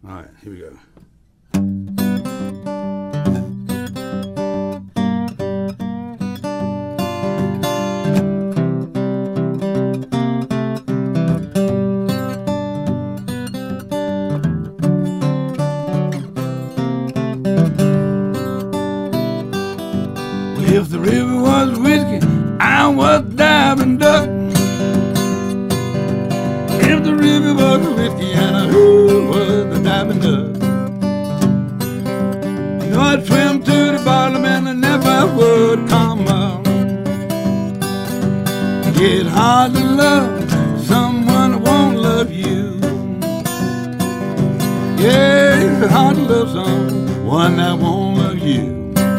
All right, here we go. If the river was whiskey, I was diving duck. If the river was whiskey, and who was the diving duck? You know I'd swim to the bottom and I never would come up. It's hard to love someone who won't love you. Yeah, it's hard to love someone that won't love you.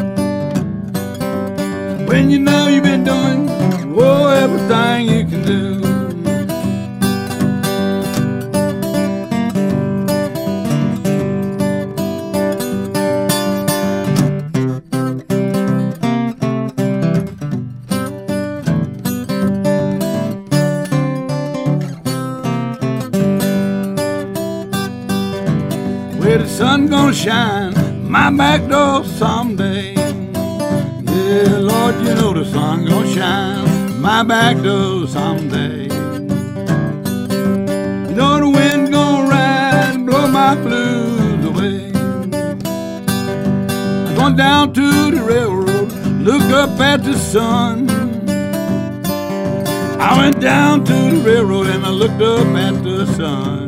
When you know you've been doing, oh, everything you can do. Where the sun gonna shine my back door someday. Yeah, Lord, you know the sun gonna shine my back door someday. You know the wind gonna ride and blow my blues away. I'm going down to the railroad, look up at the sun. I went down to the railroad and I looked up at the sun.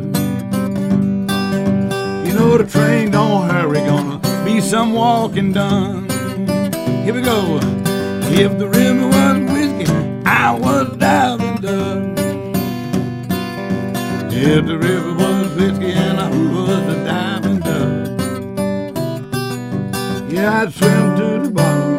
You know the train don't hurry, gonna be some walking done. Here we go. If the river was whiskey, I was diving duck. If the river was whiskey and I was a diving duck. Yeah, I'd swim to the bottom